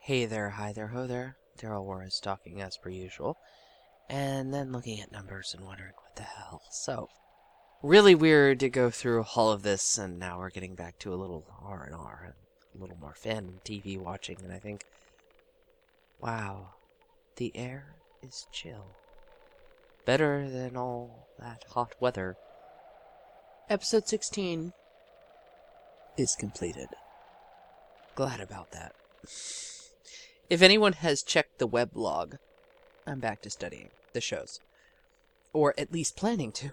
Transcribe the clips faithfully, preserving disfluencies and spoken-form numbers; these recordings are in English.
Hey there, hi there, ho there. Daryl Warren talking as per usual. And then looking at numbers and wondering what the hell. So, really weird to go through all of this, and now we're getting back to a little R and R and a little more fan T V watching, and I think, wow, the air is chill. Better than all that hot weather. Episode sixteen is completed. Glad about that. If anyone has checked the weblog, I'm back to studying the shows. Or at least planning to.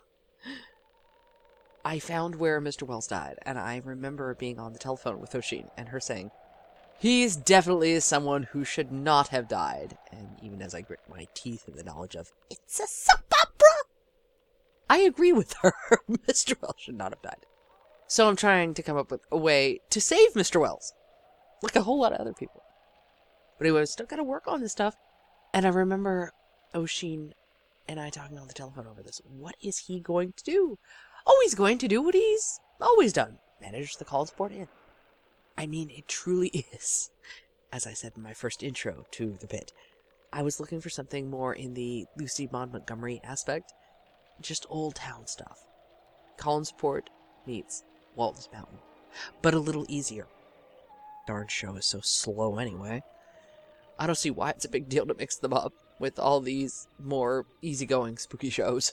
I found where Mister Wells died, and I remember being on the telephone with Oshin and her saying, he's definitely someone who should not have died. And even as I grit my teeth in the knowledge of, it's a soap opera, I agree with her. Mister Wells should not have died. So I'm trying to come up with a way to save Mister Wells. Like a whole lot of other people. But anyway, I still got to work on this stuff. And I remember Oshin and I talking on the telephone over this. What is he going to do? Oh, he's going to do what he's always done. Manage the call support in. I mean, it truly is. As I said in my first intro to the bit, I was looking for something more in the Lucy Maud Montgomery aspect. Just old town stuff. Call and support meets Walton's Mountain. But a little easier. Darn show is so slow anyway. I don't see why it's a big deal to mix them up with all these more easygoing spooky shows.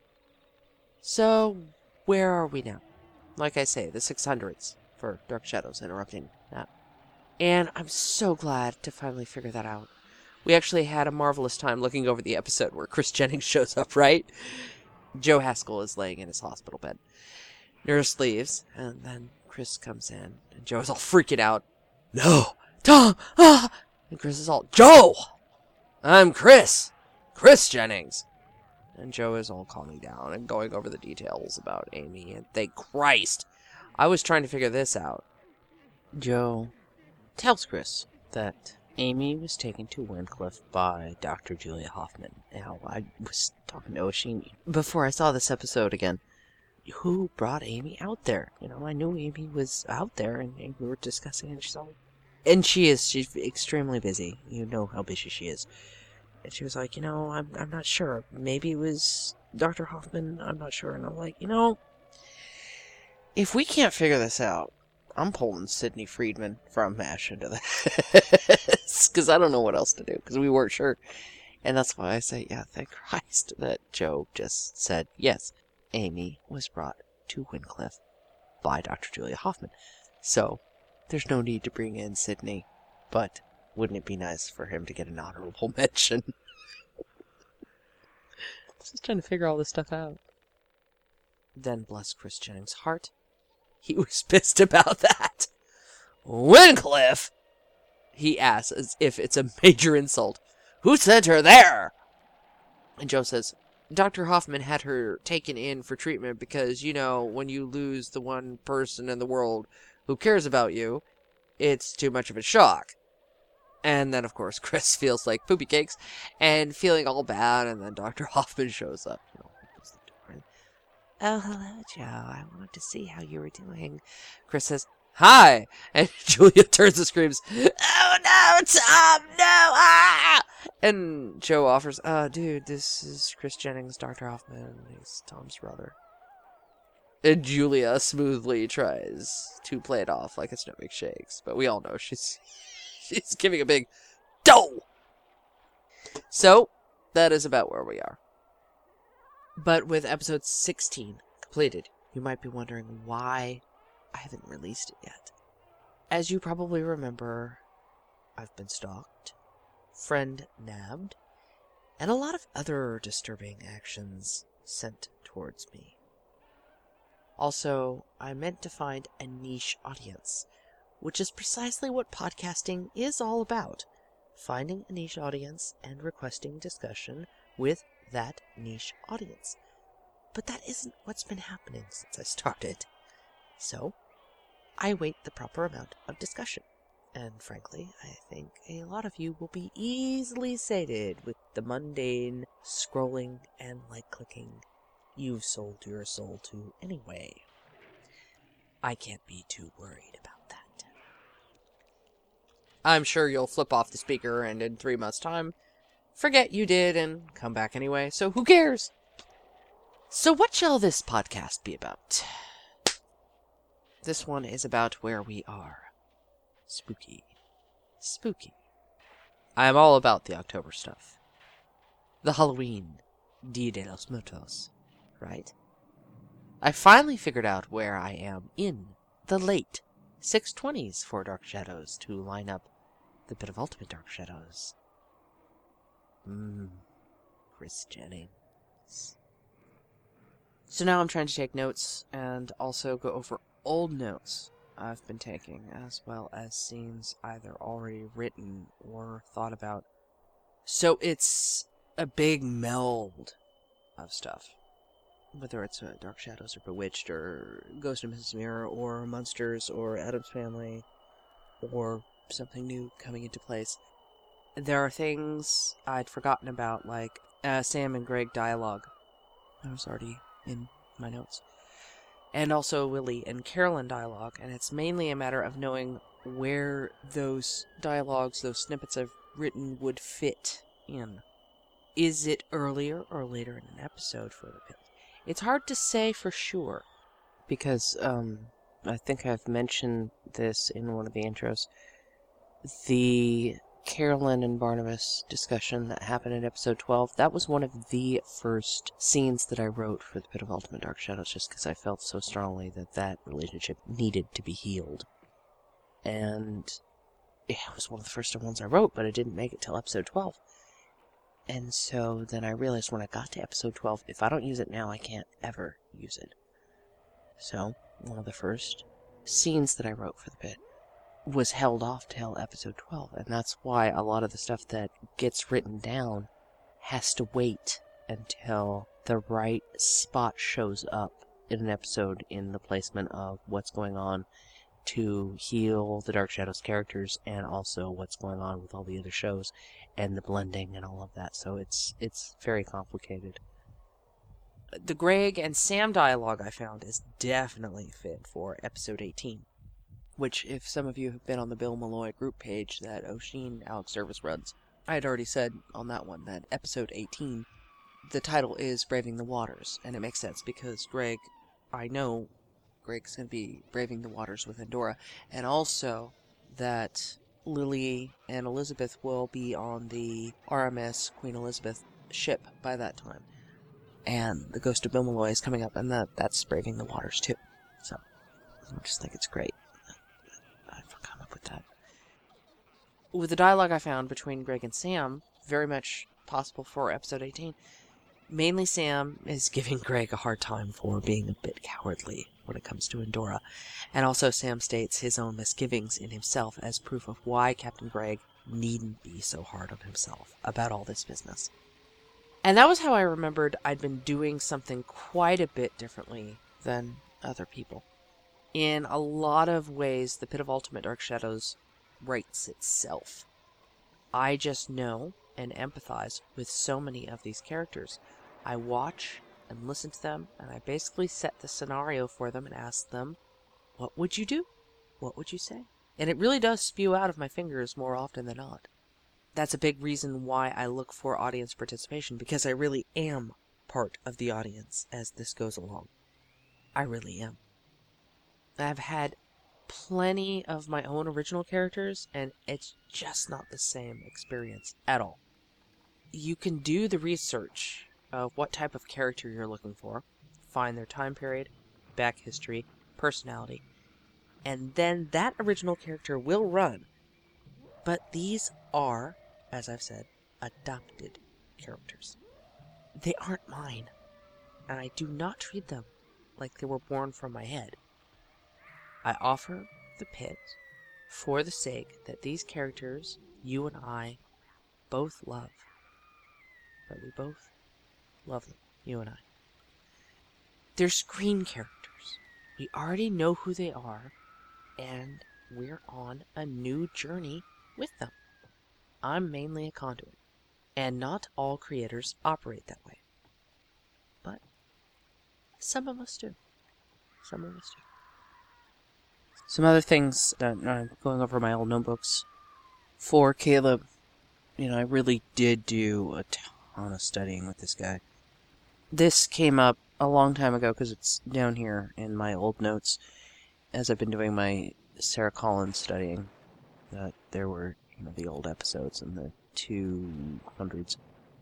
So, where are we now? Like I say, the six hundreds for Dark Shadows interrupting that. And I'm so glad to finally figure that out. We actually had a marvelous time looking over the episode where Chris Jennings shows up, right? Joe Haskell is laying in his hospital bed. Nurse leaves, and then Chris comes in, and Joe's all freaking out. No! Tom! Ah! And Chris is all, Joe! I'm Chris! Chris Jennings! And Joe is all calming down and going over the details about Amy, and thank Christ! I was trying to figure this out. Joe tells Chris that Amy was taken to Wincliffe by Doctor Julia Hoffman. Now, I was talking to Oshin before I saw this episode again. Who brought Amy out there? You know, I knew Amy was out there, and, and we were discussing it, and she's all... And she is. She's extremely busy. You know how busy she is. And she was like, you know, I'm I'm not sure. Maybe it was Doctor Hoffman. I'm not sure. And I'm like, you know, if we can't figure this out, I'm pulling Sidney Friedman from MASH into this. Because I don't know what else to do. Because we weren't sure. And that's why I say, yeah, thank Christ that Joe just said, yes, Amy was brought to Wincliffe by Doctor Julia Hoffman. So... there's no need to bring in Sidney, but wouldn't it be nice for him to get an honorable mention? Just trying to figure all this stuff out. Then, bless Chris Jennings' heart, he was pissed about that. Wincliffe? He asks as if it's a major insult. Who sent her there? And Joe says, Doctor Hoffman had her taken in for treatment because, you know, when you lose the one person in the world who cares about you, it's too much of a shock. And then, of course, Chris feels like poopy cakes and feeling all bad, and then Doctor Hoffman shows up. You know, opens the door and, oh, hello, Joe. I wanted to see how you were doing. Chris says, hi! And Julia turns and screams, oh, no, Tom, no, ah! And Joe offers, uh, dude, this is Chris Jennings, Doctor Hoffman. He's Tom's brother. And Julia smoothly tries to play it off like it's no big shakes. But we all know she's she's giving a big dough. So, that is about where we are. But with episode sixteen completed, you might be wondering why I haven't released it yet. As you probably remember, I've been stalked, friend nabbed, and a lot of other disturbing actions sent towards me. Also, I meant to find a niche audience, which is precisely what podcasting is all about. Finding a niche audience and requesting discussion with that niche audience. But that isn't what's been happening since I started. So, I await the proper amount of discussion. And frankly, I think a lot of you will be easily sated with the mundane scrolling and like-clicking you've sold your soul to anyway. I can't be too worried about that. I'm sure you'll flip off the speaker and in three months' time, forget you did and come back anyway, so who cares? So what shall this podcast be about? This one is about where we are. Spooky. Spooky. I am all about the October stuff. The Halloween. Dia de los Muertos. Right? I finally figured out where I am in the late six twenties for Dark Shadows to line up the Pit of Ultimate Dark Shadows. Mmm. Chris Jennings. So now I'm trying to take notes and also go over old notes I've been taking, as well as scenes either already written or thought about. So it's a big meld of stuff. Whether it's uh, Dark Shadows or Bewitched or Ghost of Missus Mirror or Monsters or Addams Family or something new coming into place. There are things I'd forgotten about, like uh, Sam and Greg dialogue. That was already in my notes. And also Willie and Carolyn dialogue, and it's mainly a matter of knowing where those dialogues, those snippets I've written would fit in. Is it earlier or later in an episode for the pit? It's hard to say for sure. Because, um, I think I've mentioned this in one of the intros. The Carolyn and Barnabas discussion that happened in episode twelve, that was one of the first scenes that I wrote for the Pit of Ultimate Dark Shadows, just because I felt so strongly that that relationship needed to be healed. And it was one of the first ones I wrote, but it didn't make it till episode twelve. And so then I realized when I got to episode twelve, if I don't use it now, I can't ever use it. So, one of the first scenes that I wrote for the pit was held off till episode twelve, and that's why a lot of the stuff that gets written down has to wait until the right spot shows up in an episode in the placement of what's going on to heal the Dark Shadows characters and also what's going on with all the other shows and the blending and all of that. So it's it's very complicated. The Greg and Sam dialogue I found is definitely fit for episode eighteen. Which, if some of you have been on the Bill Malloy group page that Oshin Alex Service runs, I had already said on that one that episode eighteen, the title is Braving the Waters. And it makes sense because Greg, I know Greg's going to be braving the waters with Endora. And also that Lily and Elizabeth will be on the R M S Queen Elizabeth ship by that time. And the Ghost of Bill Malloy is coming up, and that, that's braving the waters too. So, I just think it's great. I've come up with that. With the dialogue I found between Greg and Sam, very much possible for episode eighteen. Mainly Sam is giving Greg a hard time for being a bit cowardly when it comes to Endora. And also Sam states his own misgivings in himself as proof of why Captain Greg needn't be so hard on himself about all this business. And that was how I remembered I'd been doing something quite a bit differently than other people. In a lot of ways, the Pit of Ultimate Dark Shadows writes itself. I just know and empathize with so many of these characters. I watch and listen to them, and I basically set the scenario for them and ask them, what would you do? What would you say? And it really does spew out of my fingers more often than not. That's a big reason why I look for audience participation, because I really am part of the audience as this goes along. I really am. I've had plenty of my own original characters, and it's just not the same experience at all. You can do the research of what type of character you're looking for, find their time period, back history, personality, and then that original character will run. But these are, as I've said, adopted characters. They aren't mine, and I do not treat them like they were born from my head. I offer the pit for the sake that these characters, you and I, both love. That we both love them, you and I. They're screen characters. We already know who they are, and we're on a new journey with them. I'm mainly a conduit, and not all creators operate that way. But some of us do. Some of us do. Some other things that I'm going over my old notebooks. for Caleb, you know, I really did do a ton of studying with this guy. This came up a long time ago because it's down here in my old notes as I've been doing my Sarah Collins studying. Uh, there were, you know, the old episodes in the two hundreds.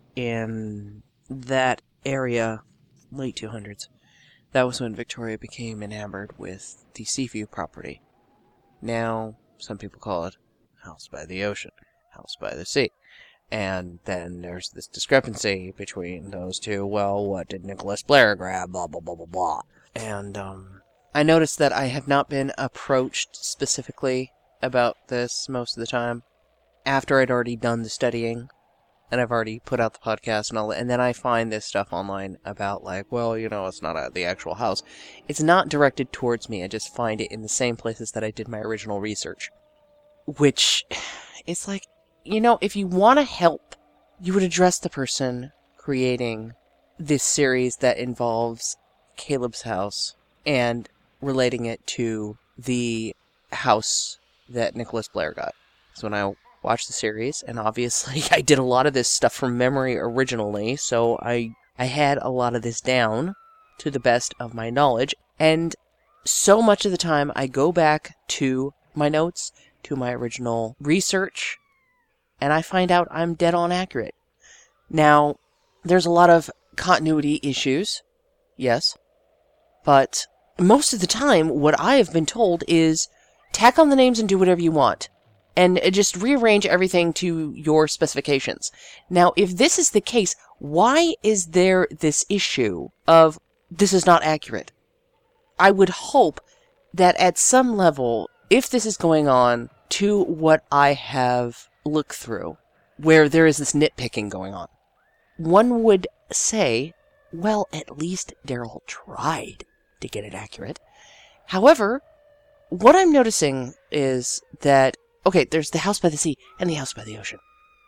In that area, late two hundreds, that was when Victoria became enamored with the Seaview property. Now, some people call it House by the Ocean, House by the Sea. And then there's this discrepancy between those two. Well, what did Nicholas Blair grab? Blah, blah, blah, blah, blah. And um, I noticed that I have not been approached specifically about this most of the time. After I'd already done the studying, and I've already put out the podcast and all that, and then I find this stuff online about, like, well, you know, it's not at the actual house. It's not directed towards me. I just find it in the same places that I did my original research. Which, it's like, you know, if you want to help, you would address the person creating this series that involves Caleb's house and relating it to the house that Nicholas Blair got. So when I watched the series, and obviously I did a lot of this stuff from memory originally, so I I had a lot of this down to the best of my knowledge, and so much of the time I go back to my notes, to my original research, and I find out I'm dead on accurate. Now, there's a lot of continuity issues, yes, but most of the time what I have been told is tack on the names and do whatever you want. And just rearrange everything to your specifications. Now, if this is the case, why is there this issue of this is not accurate? I would hope that at some level, if this is going on to what I have looked through, where there is this nitpicking going on, one would say, well, at least Daryl tried to get it accurate. However, what I'm noticing is that okay, there's the house by the sea and the house by the ocean.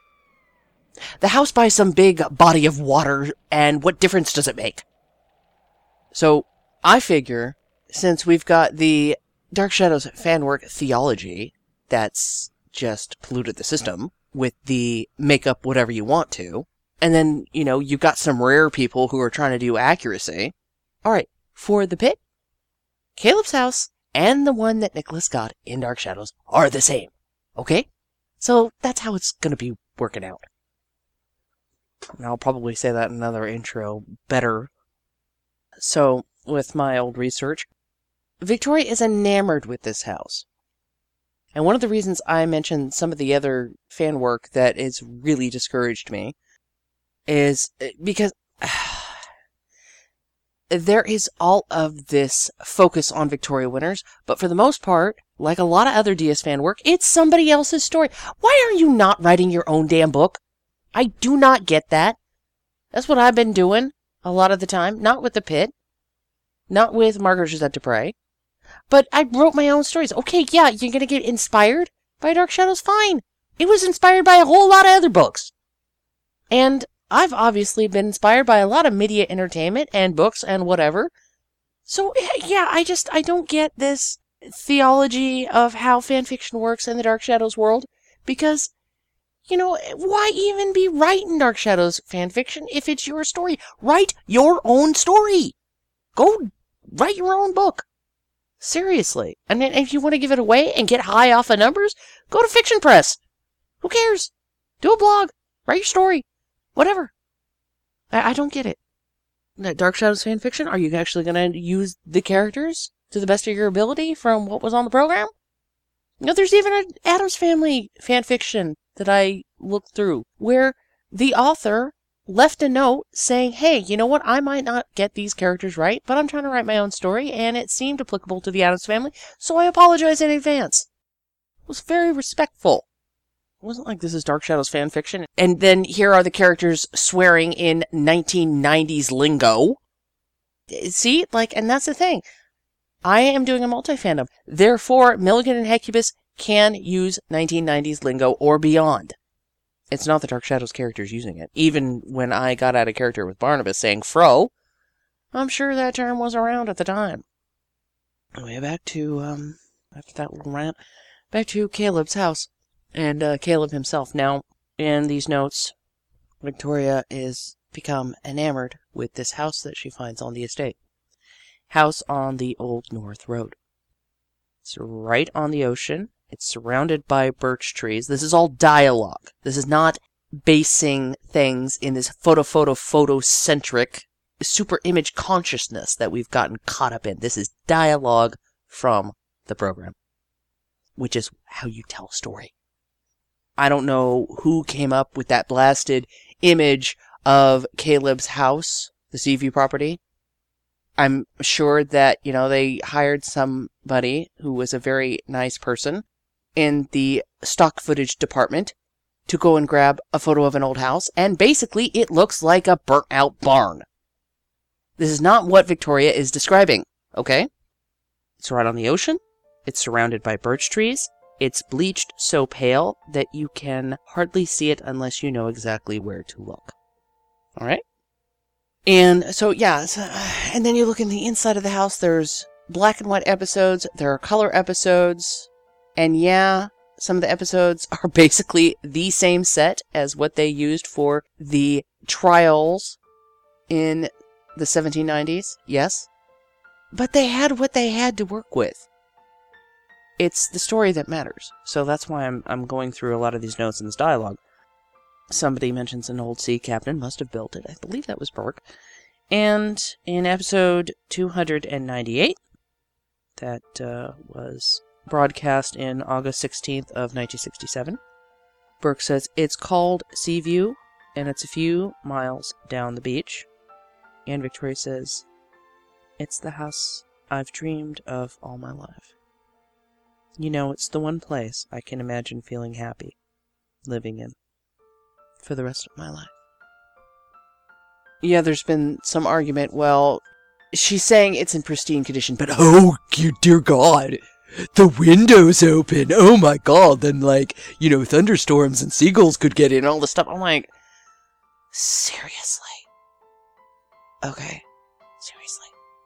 The house by some big body of water, and what difference does it make? So, I figure, since we've got the Dark Shadows fan work theology that's just polluted the system with the make up whatever you want to, and then, you know, you've got some rare people who are trying to do accuracy. Alright, for the pit, Caleb's house and the one that Nicholas got in Dark Shadows are the same. Okay? So that's how it's going to be working out. And I'll probably say that in another intro better. So, with my old research, Victoria is enamored with this house. And one of the reasons I mentioned some of the other fan work that has really discouraged me is because there is all of this focus on Victoria Winters, but for the most part, like a lot of other D S fan work, it's somebody else's story. Why are you not writing your own damn book? I do not get that. That's what I've been doing a lot of the time. Not with The Pit. Not with Margaret Josette Dupre. But I wrote my own stories. Okay, yeah, you're going to get inspired by Dark Shadows? Fine. It was inspired by a whole lot of other books. And I've obviously been inspired by a lot of media entertainment and books and whatever. So, yeah, I just, I don't get this theology of how fanfiction works in the Dark Shadows world. Because, you know, why even be writing Dark Shadows fanfiction if it's your story? Write your own story. Go write your own book. Seriously. And then if you want to give it away and get high off of numbers, go to Fiction Press. Who cares? Do a blog. Write your story. Whatever. I, I don't get it. That Dark Shadows fanfiction, are you actually going to use the characters to the best of your ability from what was on the program? You know, there's even an Addams Family fanfiction that I looked through where the author left a note saying, hey, you know what, I might not get these characters right, but I'm trying to write my own story, and it seemed applicable to the Addams Family, so I apologize in advance. It was very respectful. It wasn't like this is Dark Shadows fanfiction, and then here are the characters swearing in nineteen nineties lingo. See, like, and that's the thing. I am doing a multi-fandom. Therefore, Milligan and Hecubus can use nineteen nineties lingo or beyond. It's not the Dark Shadows characters using it. Even when I got out of character with Barnabas saying fro, I'm sure that term was around at the time. Anyway, back to, um, after that little rant, back to Caleb's house. and uh, Caleb himself. Now, in these notes, Victoria is become enamored with this house that she finds on the estate. House on the Old North Road. It's right on the ocean. It's surrounded by birch trees. This is all dialogue. This is not basing things in this photo, photo, photocentric super image consciousness that we've gotten caught up in. This is dialogue from the program, which is how you tell a story. I don't know who came up with that blasted image of Caleb's house, the Seaview property. I'm sure that, you know, they hired somebody who was a very nice person in the stock footage department to go and grab a photo of an old house, and basically it looks like a burnt out barn. This is not what Victoria is describing, okay? It's right on the ocean. It's surrounded by birch trees. It's bleached so pale that you can hardly see it unless you know exactly where to look. All right? And so, yeah, so, and then you look in the inside of the house, there's black and white episodes, there are color episodes, and yeah, some of the episodes are basically the same set as what they used for the trials in the seventeen nineties, yes. But they had what they had to work with. It's the story that matters. So that's why I'm I'm going through a lot of these notes in this dialogue. Somebody mentions an old sea captain must have built it. I believe that was Burke. And in episode two hundred ninety-eight, that uh, was broadcast in August sixteenth of nineteen sixty-seven, Burke says, it's called Seaview, and it's a few miles down the beach. And Victoria says, it's the house I've dreamed of all my life. You know, it's the one place I can imagine feeling happy living in for the rest of my life. Yeah, there's been some argument. Well, she's saying it's in pristine condition, but oh, dear God, the window's open. Oh my God, then, like, you know, thunderstorms and seagulls could get in and all this stuff. I'm like, seriously? Okay, seriously.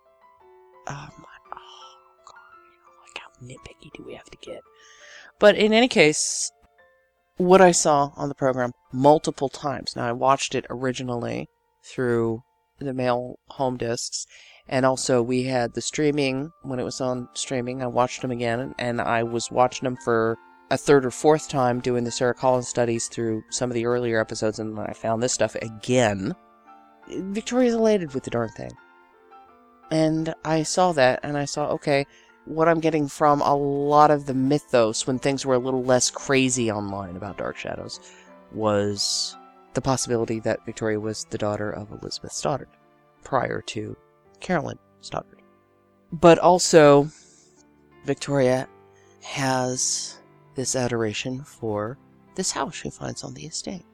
Oh my, oh God, you know, like, how nitpicky do we have to get? But in any case, what I saw on the program multiple times. Now, I watched it originally through the mail home discs, and also we had the streaming when it was on streaming. I watched them again, and I was watching them for a third or fourth time doing the Sarah Collins studies through some of the earlier episodes, and then I found this stuff again. Victoria's elated with the darn thing. And I saw that, and I saw, okay, what I'm getting from a lot of the mythos when things were a little less crazy online about Dark Shadows was the possibility that Victoria was the daughter of Elizabeth Stoddard prior to Carolyn Stoddard. But also, Victoria has this adoration for this house she finds on the estate.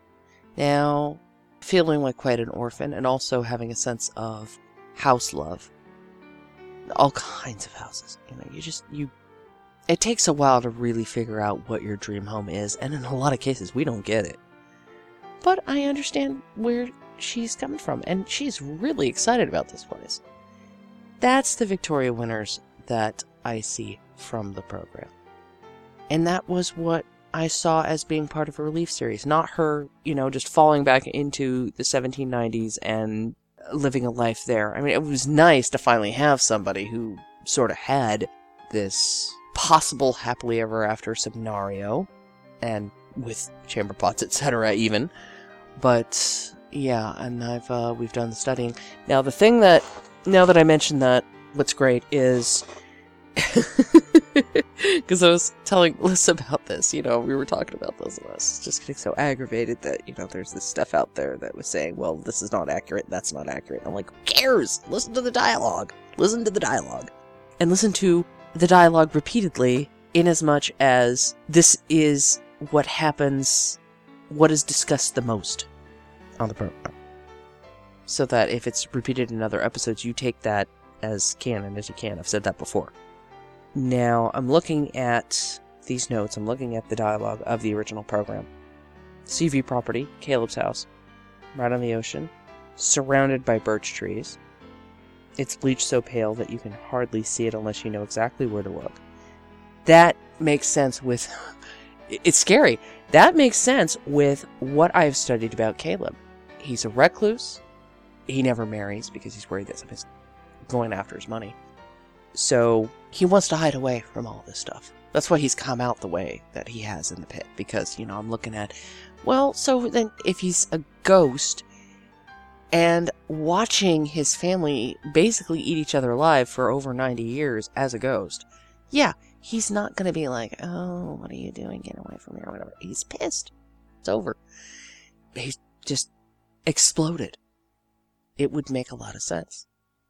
Now, feeling like quite an orphan and also having a sense of house love. All kinds of houses. You know, you just, you, it takes a while to really figure out what your dream home is, and in a lot of cases, we don't get it. But I understand where she's coming from, and she's really excited about this place. That's the Victoria winners that I see from the program. And that was what I saw as being part of a relief series, not her, you know, just falling back into the seventeen nineties and living a life there. I mean, it was nice to finally have somebody who sort of had this possible happily ever after scenario, and with chamber pots, et cetera even. But yeah, and I've uh, we've done the studying. Now, the thing that now that I mentioned that, what's great is because I was telling Liz about this, you know, we were talking about this, and I was just getting so aggravated that, you know, there's this stuff out there that was saying, well, this is not accurate, that's not accurate. I'm like, who cares? Listen to the dialogue. Listen to the dialogue. And listen to the dialogue repeatedly, in as much as this is what happens, what is discussed the most on the program. So that if it's repeated in other episodes, you take that as canon as you can. I've said that before. Now, I'm looking at these notes, I'm looking at the dialogue of the original program. Seaview property, Caleb's house, right on the ocean, surrounded by birch trees. It's bleached so pale that you can hardly see it unless you know exactly where to look. That makes sense with It's scary. That makes sense with what I've studied about Caleb. He's a recluse. He never marries because he's worried that somebody's going after his money. So he wants to hide away from all this stuff. That's why he's come out the way that he has in the pit. Because, you know, I'm looking at, well, so then if he's a ghost and watching his family basically eat each other alive for over ninety years as a ghost, yeah, he's not going to be like, oh, what are you doing? Get away from me or whatever. He's pissed. It's over. He's just exploded. It would make a lot of sense.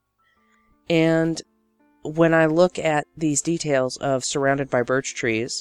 And when I look at these details of surrounded by birch trees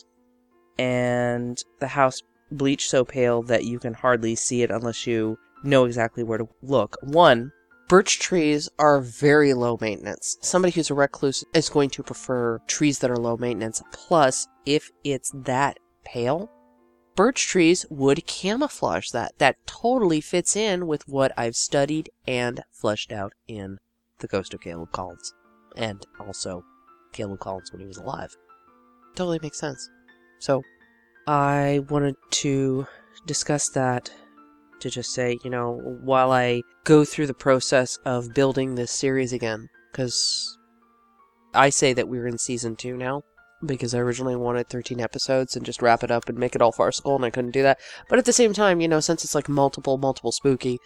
and the house bleached so pale that you can hardly see it unless you know exactly where to look. One, birch trees are very low maintenance. Somebody who's a recluse is going to prefer trees that are low maintenance. Plus, if it's that pale, birch trees would camouflage that. That totally fits in with what I've studied and fleshed out in The Ghost of Caleb Collins. And also Caleb Collins when he was alive. Totally makes sense. So, I wanted to discuss that to just say, you know, while I go through the process of building this series again, because I say that we're in season two now, because I originally wanted thirteen episodes and just wrap it up and make it all farcical, and I couldn't do that. But at the same time, you know, since it's like multiple, multiple spooky,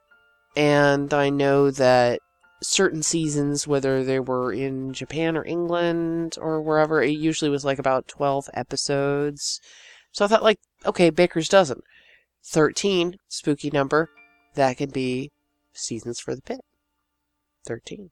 and I know that certain seasons, whether they were in Japan or England or wherever, it usually was like about twelve episodes. So I thought, like, okay, Baker's Dozen. thirteen, spooky number, that could be Seasons for the Pit. thirteen.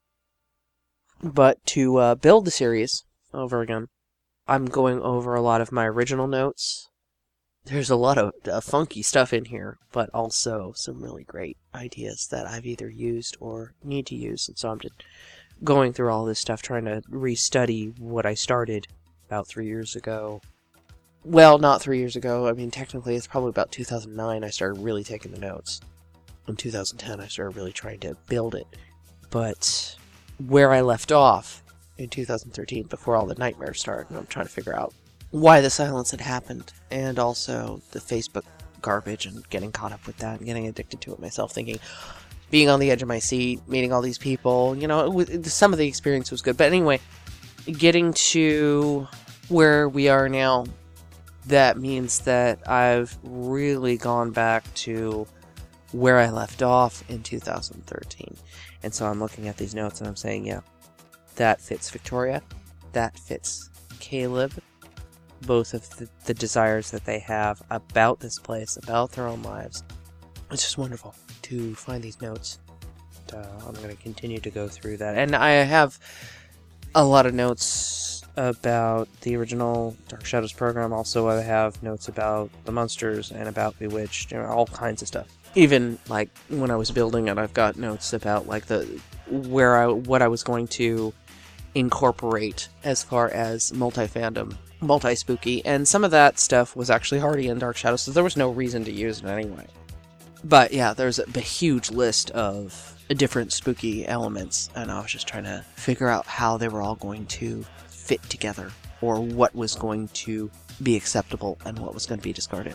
But to uh, build the series over again, I'm going over a lot of my original notes. There's a lot of uh, funky stuff in here, but also some really great ideas that I've either used or need to use. And so I'm just going through all this stuff, trying to restudy what I started about three years ago. Well, not three years ago. I mean, technically, it's probably about two thousand nine I started really taking the notes. In two thousand ten, I started really trying to build it. But where I left off in two thousand thirteen, before all the nightmares started, and I'm trying to figure out why the silence had happened, and also the Facebook garbage and getting caught up with that and getting addicted to it myself, thinking, being on the edge of my seat, meeting all these people, you know, it was, some of the experience was good. But anyway, getting to where we are now, that means that I've really gone back to where I left off in two thousand thirteen. And so I'm looking at these notes and I'm saying, yeah, that fits Victoria, that fits Caleb, both of the, the desires that they have about this place, about their own lives. It's just wonderful to find these notes. Uh, I'm going to continue to go through that. And I have a lot of notes about the original Dark Shadows program. Also, I have notes about the Munsters and about Bewitched, you know, all kinds of stuff. Even, like, when I was building it, I've got notes about, like, the where I what I was going to incorporate as far as multi-fandom, multi-spooky, and some of that stuff was actually already in Dark Shadows, so there was no reason to use it anyway. But yeah, there's a, a huge list of different spooky elements, and I was just trying to figure out how they were all going to fit together, or what was going to be acceptable and what was going to be discarded.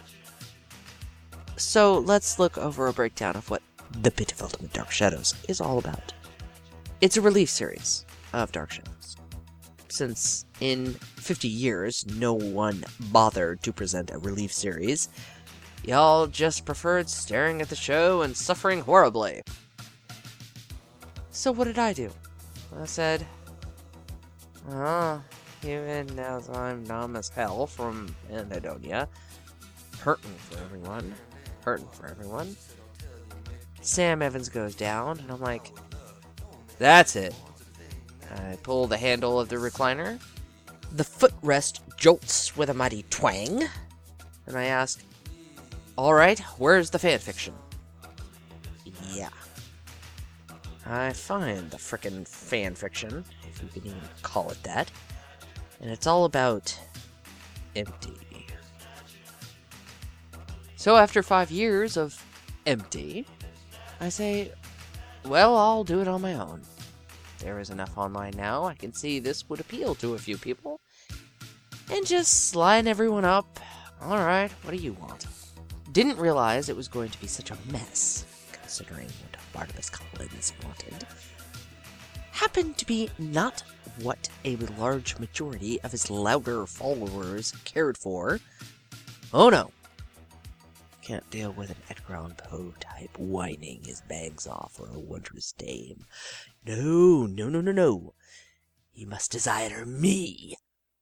So let's look over a breakdown of what The Pit of Ultimate Dark Shadows is all about. It's a relief series of Dark Shadows. Since in fifty years, no one bothered to present a relief series, y'all just preferred staring at the show and suffering horribly. So what did I do? I said, oh, even as I'm numb as hell from anhedonia, hurting for everyone, hurting for everyone, Sam Evans goes down, and I'm like, that's it. I pull the handle of the recliner. The footrest jolts with a mighty twang. And I ask, alright, where's the fanfiction? Yeah. I find the frickin' fanfiction, if you can even call it that. And it's all about empty. So after five years of empty, I say, well, I'll do it on my own. There is enough online now, I can see this would appeal to a few people. And just line everyone up, Alright, what do you want? Didn't realize it was going to be such a mess, considering what Barnabas Collins wanted. Happened to be not what a large majority of his louder followers cared for. Oh no. Can't deal with an Edgar Allan Poe type whining his bags off for a wondrous dame. No, no, no, no, no. You must desire me.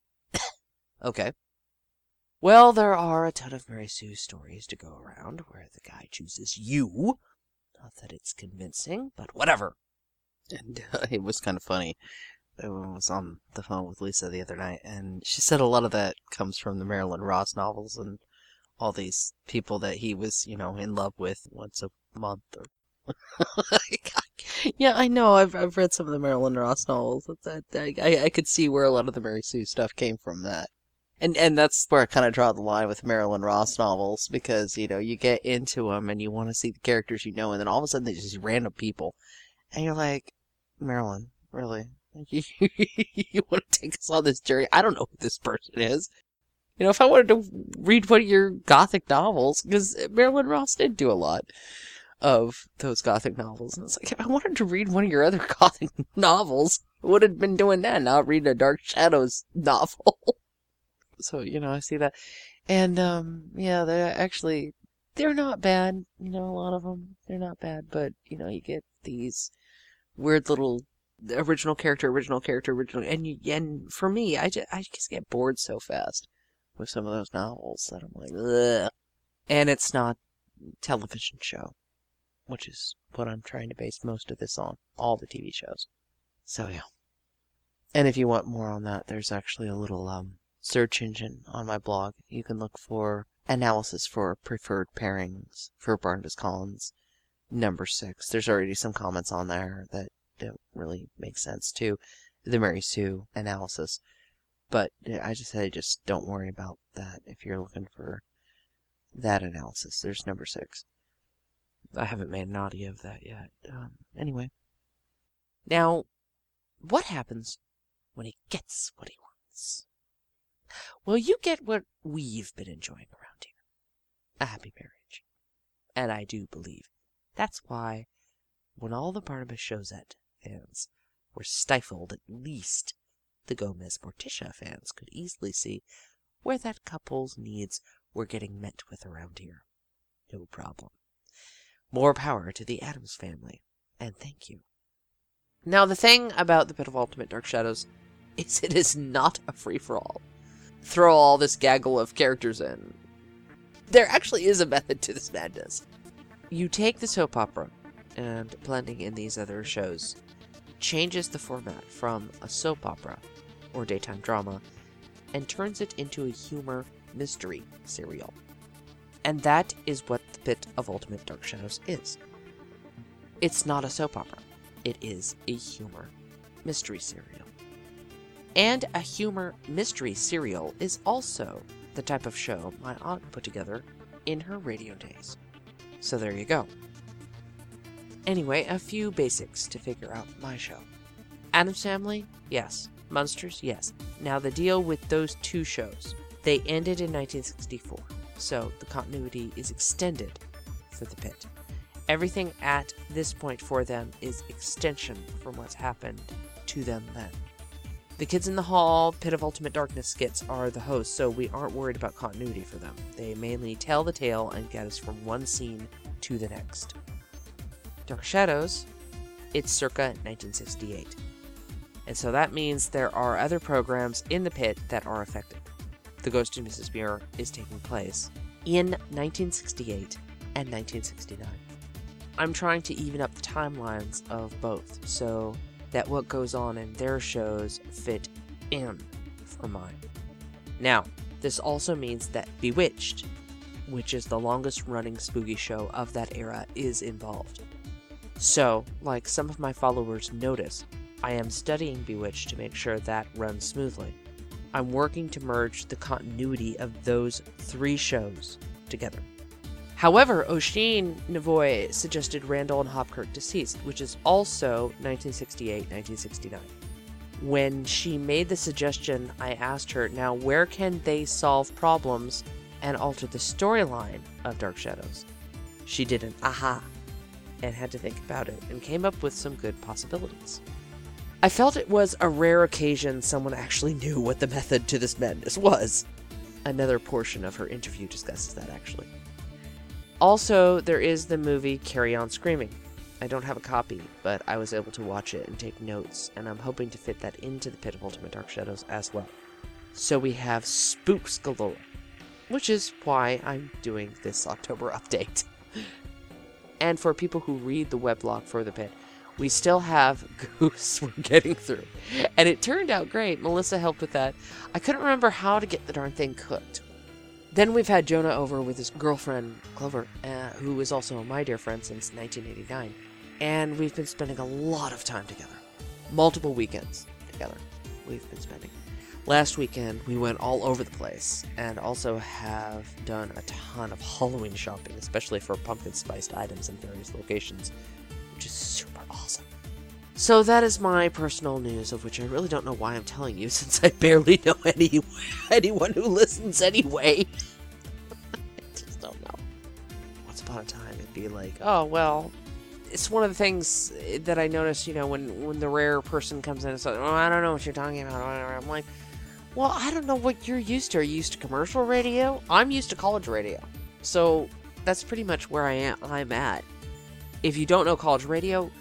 Okay. Well, there are a ton of Mary Sue stories to go around where the guy chooses you. Not that it's convincing, but whatever. And uh, it was kind of funny. I was on the phone with Lisa the other night, and she said a lot of that comes from the Marilyn Ross novels and all these people that he was, you know, in love with once a month. Or yeah, I know. I've I've read some of the Marilyn Ross novels. That I, I I could see where a lot of the Mary Sue stuff came from. That, and and that's where I kind of draw the line with Marilyn Ross novels, because you know you get into them and you want to see the characters you know, and then all of a sudden there's just random people, and you're like, Marilyn, really? You, you want to take us on this journey? I don't know who this person is. You know, if I wanted to read one of your gothic novels, because Marilyn Ross did do a lot of those gothic novels, and it's like, if I wanted to read one of your other gothic novels, I would have been doing that, not reading a Dark Shadows novel. So, you know, I see that. And, um, yeah, they're actually, they're not bad. You know, a lot of them, they're not bad, but, you know, you get these weird little original character, original character, original, and you, and for me, I just, I just get bored so fast with some of those novels that I'm like, ugh. And it's not a television show, which is what I'm trying to base most of this on, all the T V shows. So yeah. And if you want more on that, there's actually a little um search engine on my blog. You can look for analysis for preferred pairings for Barnabas Collins number six. There's already some comments on there that don't really make sense to the Mary Sue analysis. But I just say, just don't worry about that if you're looking for that analysis. There's number six. I haven't made an audio of that yet. Um, anyway. Now, what happens when he gets what he wants? Well, you get what we've been enjoying around here. A happy marriage. And I do believe that's why when all the Barnabas Showzette fans were stifled, at least the Gomez Morticia fans could easily see where that couple's needs were getting met with around here. No problem. More power to the Addams family, and thank you. Now, the thing about the Pit of Ultimate Dark Shadows is it is not a free-for-all. Throw all this gaggle of characters in. There actually is a method to this madness. You take the soap opera, and blending in these other shows changes the format from a soap opera or daytime drama and turns it into a humor mystery serial. And that is what the Pit of Ultimate Dark Shadows is. It's not a soap opera. It is a humor mystery serial. And a humor mystery serial is also the type of show my aunt put together in her radio days. So there you go. Anyway, a few basics to figure out my show. Addams Family? Yes. Munsters? Yes. Now, the deal with those two shows, they ended in nineteen sixty-four, so the continuity is extended for the Pit. Everything at this point for them is extension from what's happened to them then. The Kids in the Hall, Pit of Ultimate Darkness skits are the hosts, so we aren't worried about continuity for them. They mainly tell the tale and get us from one scene to the next. Dark Shadows, it's circa nineteen sixty-eight. And so that means there are other programs in the Pit that are affected. The Ghost of Missus Muir is taking place in nineteen sixty-eight and nineteen sixty-nine. I'm trying to even up the timelines of both so that what goes on in their shows fit in for mine. Now, this also means that Bewitched, which is the longest running spooky show of that era, is involved. So, like some of my followers notice, I am studying Bewitched to make sure that runs smoothly. I'm working to merge the continuity of those three shows together. However, Oisin Navoy suggested Randall and Hopkirk Deceased, which is also nineteen sixty-eight nineteen sixty-nine. When she made the suggestion, I asked her, now where can they solve problems and altered the storyline of Dark Shadows. She did an aha and had to think about it and came up with some good possibilities. I felt it was a rare occasion someone actually knew what the method to this madness was. Another portion of her interview discusses that, actually. Also, there is the movie Carry On Screaming. I don't have a copy, but I was able to watch it and take notes, and I'm hoping to fit that into the Pit of Ultimate Dark Shadows as well. So we have spooks galore, which is why I'm doing this October update. And for people who read the weblog for the Pit, we still have Goose we're getting through. And it turned out great. Melissa helped with that. I couldn't remember how to get the darn thing cooked. Then we've had Jonah over with his girlfriend, Clover, uh, who is also my dear friend since nineteen eighty-nine. And we've been spending a lot of time together. Multiple weekends together we've been spending. Last weekend, we went all over the place, and also have done a ton of Halloween shopping, especially for pumpkin-spiced items in various locations, which is super awesome. So that is my personal news, of which I really don't know why I'm telling you, since I barely know any anyone who listens anyway. I just don't know. Once upon a time, it'd be like, oh, well, it's one of the things that I notice, you know, when, when the rare person comes in and says, oh, I don't know what you're talking about. I'm like, well, I don't know what you're used to. Are you used to commercial radio? I'm used to college radio. So that's pretty much where I am. I'm at. If you don't know college radio,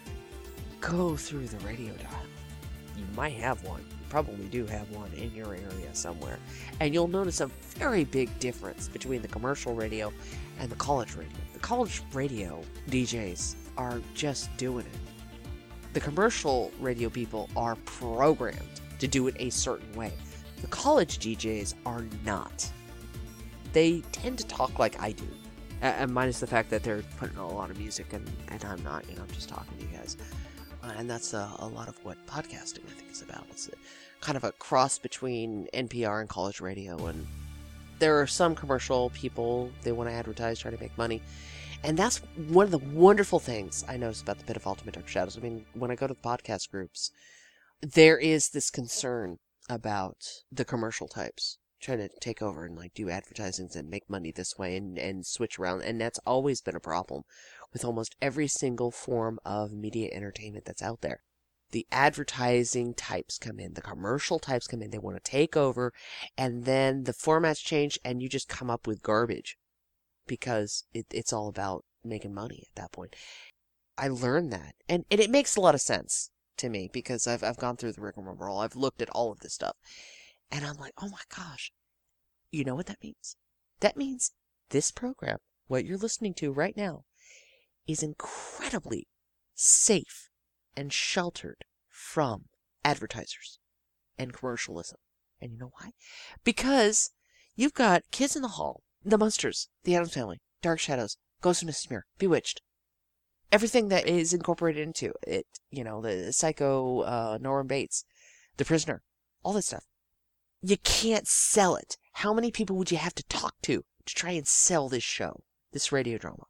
go through the radio dial. You might have one. You probably do have one in your area somewhere. And you'll notice a very big difference between the commercial radio and the college radio. The college radio D Js are just doing it. The commercial radio people are programmed to do it a certain way. The college D Js are not. They tend to talk like I do. Uh, minus the fact that they're putting a lot of music and, and I'm not, you know, I'm just talking to you guys. Uh, and that's uh, a lot of what podcasting, I think, is about. It's a, kind of a cross between N P R and college radio. And there are some commercial people, they want to advertise, try to make money. And that's one of the wonderful things I noticed about the Pit of Ultimate Dark Shadows. I mean, when I go to the podcast groups, there is this concern about the commercial types trying to take over and like do advertisings and make money this way and, and switch around. And that's always been a problem with almost every single form of media entertainment that's out there. The advertising types come in, the commercial types come in, they want to take over, and then the formats change and you just come up with garbage because it, it's all about making money at that point. I learned that, and, and it makes a lot of sense to me because I've I've gone through the rigmarole. I've looked at all of this stuff, and I'm like, oh my gosh, you know what that means? That means this program, what you're listening to right now, is incredibly safe and sheltered from advertisers and commercialism. And you know why? Because you've got Kids in the Hall, The Munsters, The Addams Family, Dark Shadows, Ghost of Missus Muir, Bewitched. Everything that is incorporated into it, you know, the Psycho, uh, Norman Bates, The Prisoner, all this stuff. You can't sell it. How many people would you have to talk to to try and sell this show, this radio drama?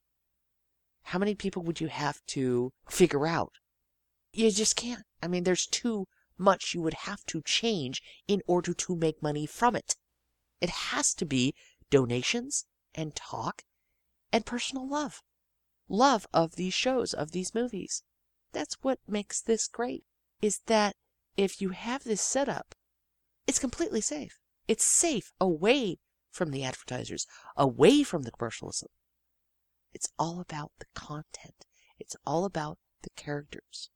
How many people would you have to figure out? You just can't. I mean, there's too much you would have to change in order to make money from it. It has to be donations and talk and personal love. Love of these shows, of these movies. That's what makes this great, is that if you have this set up, it's completely safe. It's safe away from the advertisers, away from the commercialism. It's all about the content. It's all about the characters.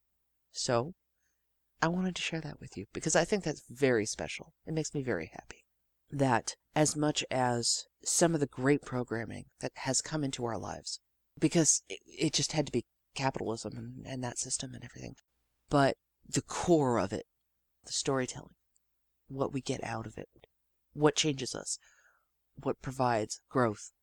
So, I wanted to share that with you because I think that's very special. It makes me very happy that as much as some of the great programming that has come into our lives, because it, it just had to be capitalism and, and that system and everything. But the core of it, the storytelling, what we get out of it, what changes us, what provides growth,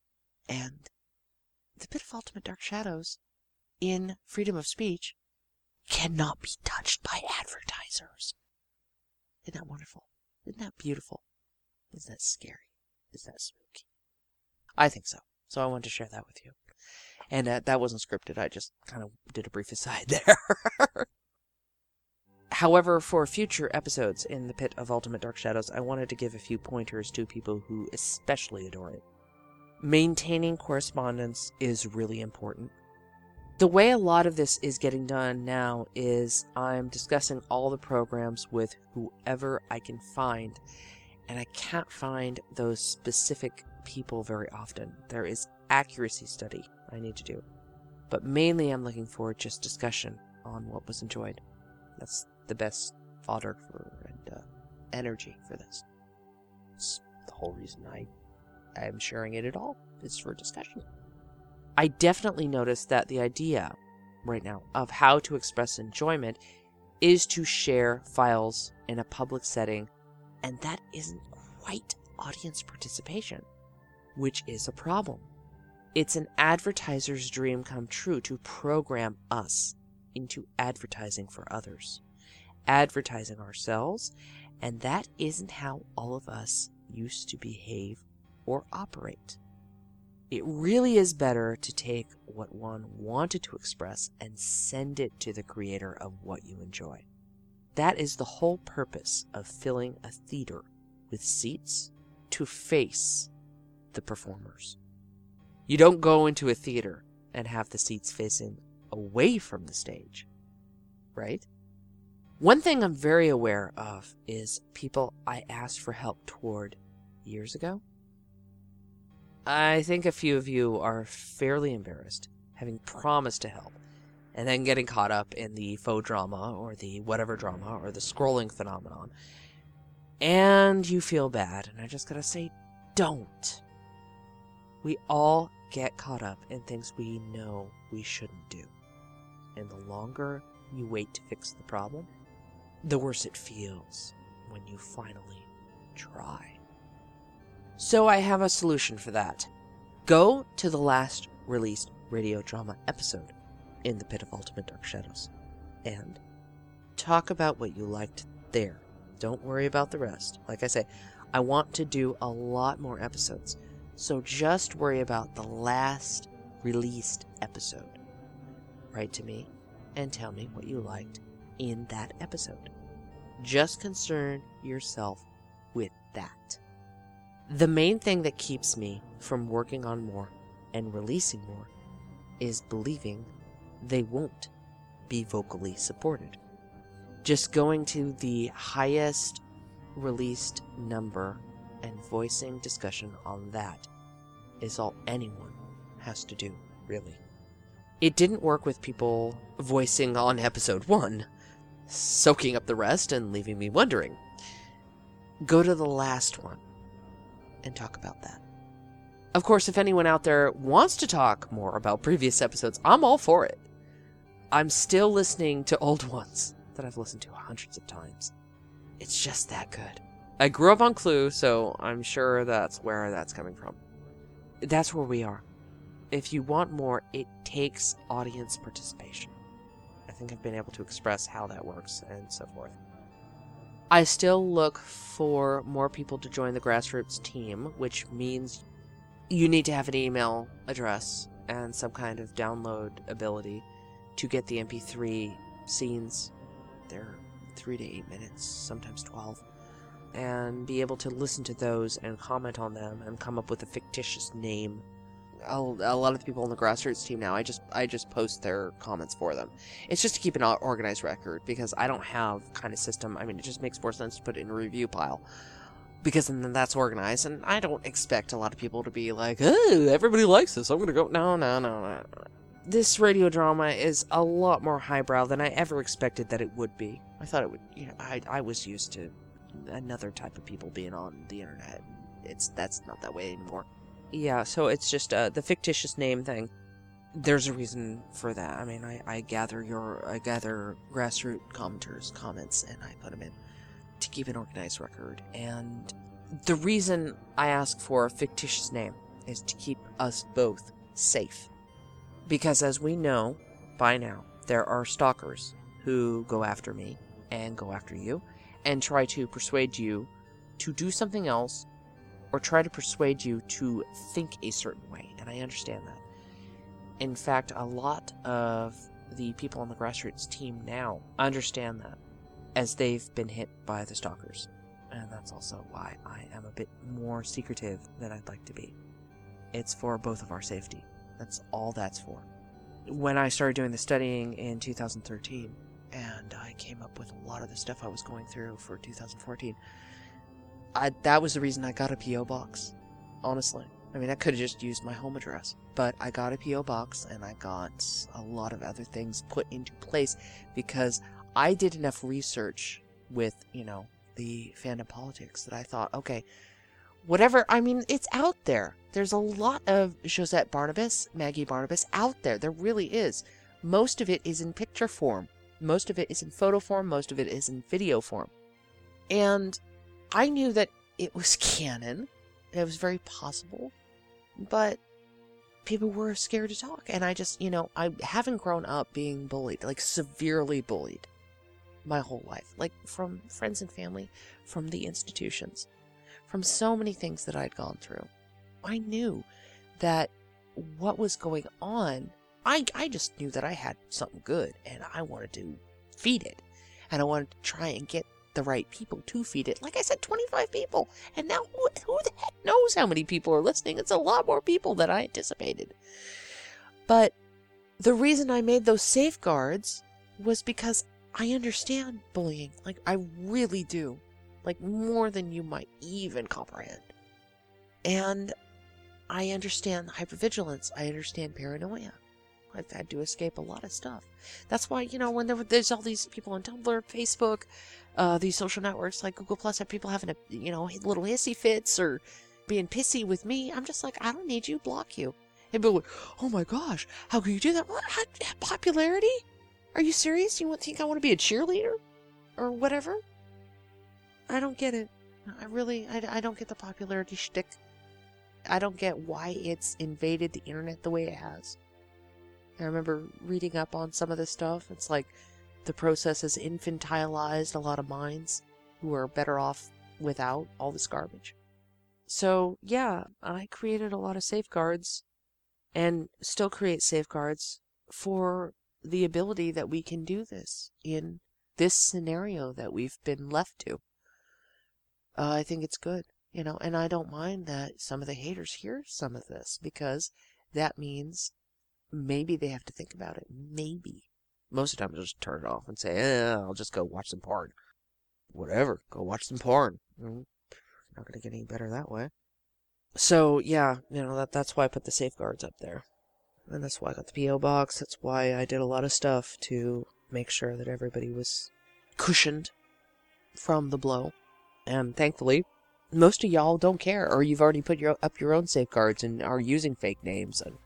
and the Pit of Ultimate Dark Shadows in freedom of speech cannot be touched by advertisers. Isn't that wonderful? Isn't that beautiful? Isn't that scary? Isn't that spooky? I think so. So I wanted to share that with you. And uh, that wasn't scripted. I just kind of did a brief aside there. However, for future episodes in the Pit of Ultimate Dark Shadows, I wanted to give a few pointers to people who especially adore it. Maintaining correspondence is really important. The way a lot of this is getting done now is I'm discussing all the programs with whoever I can find, and I can't find those specific people very often. There is accuracy study I need to do, but mainly I'm looking for just discussion on what was enjoyed. That's the best fodder for and uh, energy for this. It's the whole reason I am sharing it at all, is for discussion. I definitely noticed that the idea right now of how to express enjoyment is to share files in a public setting, and that isn't quite audience participation, which is a problem. It's an advertiser's dream come true to program us into advertising for others, advertising ourselves, and that isn't how all of us used to behave or operate. It really is better to take what one wanted to express and send it to the creator of what you enjoy. That is the whole purpose of filling a theater with seats to face the performers. You don't go into a theater and have the seats facing away from the stage, right? One thing I'm very aware of is people I asked for help toward years ago. I think a few of you are fairly embarrassed, having promised to help, and then getting caught up in the faux drama, or the whatever drama, or the scrolling phenomenon. And you feel bad, and I just gotta say, don't. We all get caught up in things we know we shouldn't do. And the longer you wait to fix the problem, the worse it feels when you finally try. So I have a solution for that. Go to the last released radio drama episode in the Pit of Ultimate Dark Shadows and talk about what you liked there. Don't worry about the rest. Like I say, I want to do a lot more episodes, so just worry about the last released episode. Write to me and tell me what you liked in that episode. Just concern yourself with that. The main thing that keeps me from working on more and releasing more is believing they won't be vocally supported. Just going to the highest released number and voicing discussion on that is all anyone has to do, really. It didn't work with people voicing on episode one, soaking up the rest and leaving me wondering. Go to the last one and talk about that. Of course, if anyone out there wants to talk more about previous episodes, I'm all for it. I'm still listening to old ones that I've listened to hundreds of times. It's just that good. I grew up on Clue, so I'm sure that's where that's coming from. That's where we are. If you want more, it takes audience participation. I think I've been able to express how that works and so forth. I still look for more people to join the grassroots team, which means you need to have an email address and some kind of download ability to get the M P three scenes. They're three to eight minutes, sometimes twelve, and be able to listen to those and comment on them and come up with a fictitious name. I'll, a lot of the people on the grassroots team now, I just I just post their comments for them. It's just to keep an organized record, because I don't have kind of system. I mean, it just makes more sense to put it in a review pile, because then that's organized, and I don't expect a lot of people to be like, oh, everybody likes this, I'm gonna go. No, no, no, no. This radio drama is a lot more highbrow than I ever expected that it would be. I thought it would, you know, I, I was used to another type of people being on the internet. It's, that's not that way anymore. Yeah, so it's just uh, the fictitious name thing. There's a reason for that. I mean, I, I gather your, I gather grassroots commenters' comments, and I put them in to keep an organized record. And the reason I ask for a fictitious name is to keep us both safe. Because as we know by now, there are stalkers who go after me and go after you and try to persuade you to do something else, or try to persuade you to think a certain way, and I understand that. In fact, a lot of the people on the grassroots team now understand that. as they've been hit by the stalkers. And that's also why I am a bit more secretive than I'd like to be. It's for both of our safety. That's all that's for. When I started doing the studying in two thousand thirteen, and I came up with a lot of the stuff I was going through for two thousand fourteen, I, that was the reason I got a P O box, honestly. I mean, I could have just used my home address, but I got a P O box, and I got a lot of other things put into place because I did enough research with, you know, the fandom politics that I thought, okay, whatever, I mean, it's out there. There's a lot of Josette Barnabas, Maggie Barnabas out there. There really is. Most of it is in picture form. Most of it is in photo form. Most of it is in video form. And I knew that it was canon. It was very possible. But people were scared to talk. And I just, you know, I haven't grown up being bullied, like severely bullied my whole life. Like from friends and family, from the institutions, from so many things that I'd gone through. I knew that what was going on, I, I just knew that I had something good and I wanted to feed it. And I wanted to try and get the right people to feed it. Like I said, twenty-five people. And now who, who the heck knows how many people are listening? It's a lot more people than I anticipated. But the reason I made those safeguards was because I understand bullying. Like, I really do. Like, more than you might even comprehend. And I understand hypervigilance. I understand paranoia. I've had to escape a lot of stuff. That's why, you know, when there, there's all these people on Tumblr, Facebook, uh, these social networks like Google Plus, have people having a, you know, little hissy fits or being pissy with me, I'm just like, I don't need you, block you. And people are like, oh my gosh, how can you do that? What? How, popularity? Are you serious? You think I want to be a cheerleader? Or whatever? I don't get it. I really, I, I don't get the popularity shtick. I don't get why it's invaded the internet the way it has. I remember reading up on some of this stuff. It's like the process has infantilized a lot of minds who are better off without all this garbage. So, yeah, I created a lot of safeguards and still create safeguards for the ability that we can do this in this scenario that we've been left to. Uh, I think it's good, you know, and I don't mind that some of the haters hear some of this because that means maybe they have to think about it. Maybe. Most of the time, I'll just turn it off and say, eh, I'll just go watch some porn. Whatever. Go watch some porn. Mm, not going to get any better that way. So, yeah, you know, that that's why I put the safeguards up there. And that's why I got the P O box. That's why I did a lot of stuff to make sure that everybody was cushioned from the blow. And thankfully, most of y'all don't care, or you've already put your up your own safeguards and are using fake names, and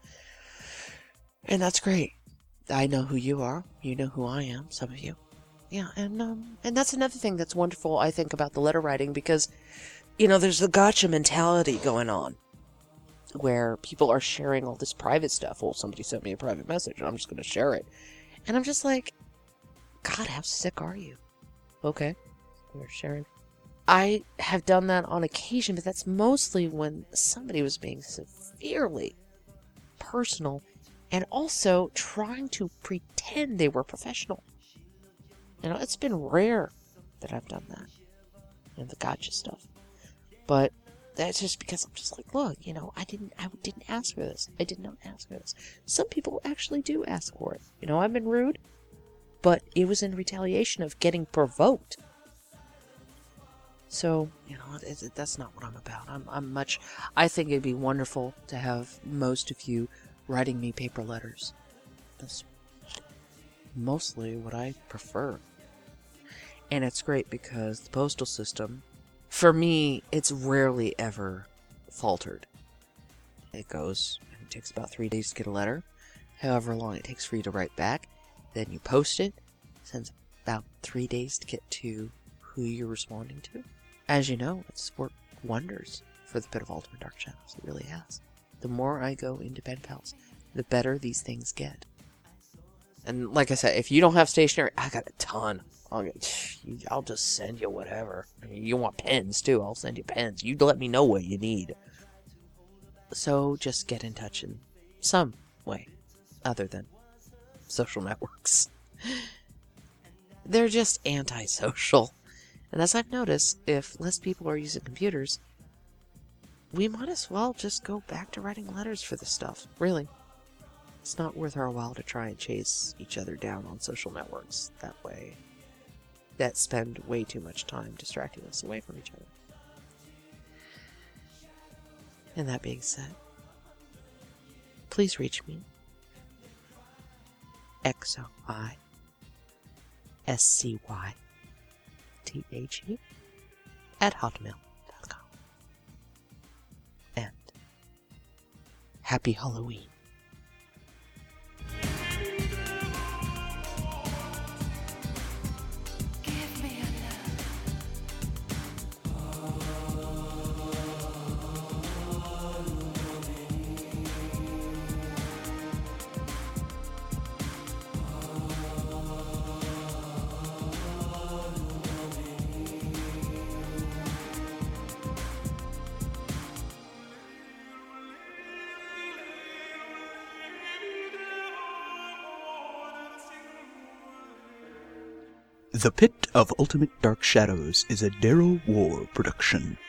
and that's great. I know who you are. You know who I am. Some of you, yeah. And um, and that's another thing that's wonderful, I think, about the letter writing, because you know there's the gotcha mentality going on, where people are sharing all this private stuff. Well, somebody sent me a private message, and I'm just going to share it, and I'm just like, God, how sick are you? Okay, you're sharing. I have done that on occasion, but that's mostly when somebody was being severely personal and also trying to pretend they were professional. You know, it's been rare that I've done that. And the gotcha stuff. But that's just because I'm just like, look, you know, I didn't I didn't ask for this. I did not ask for this. Some people actually do ask for it. You know, I've been rude, but it was in retaliation of getting provoked. So, you know, it, it, that's not what I'm about. I'm, I'm much, I think it'd be wonderful to have most of you writing me paper letters. That's mostly what I prefer. And it's great because the postal system, for me, it's rarely ever faltered. It goes, it takes about three days to get a letter, however long it takes for you to write back. Then you post it, it sends about three days to get to who you're responding to. As you know, it's worked wonders for the Pit of Ultimate Dark Shadows. It really has. The more I go into pen pals, the better these things get. And like I said, if you don't have stationery, I got a ton. I'll, get, I'll just send you whatever. I mean, you want pens too, I'll send you pens. You let me know what you need. So just get in touch in some way other than social networks. they're just antisocial. And as I've noticed, if less people are using computers, we might as well just go back to writing letters for this stuff. Really. It's not worth our while to try and chase each other down on social networks that way. That spend way too much time distracting us away from each other. And that being said, please reach me. X O I S C Y T H E at hotmail dot com. And happy Halloween. The Pit of Ultimate Dark Shadows is a Darrow War production.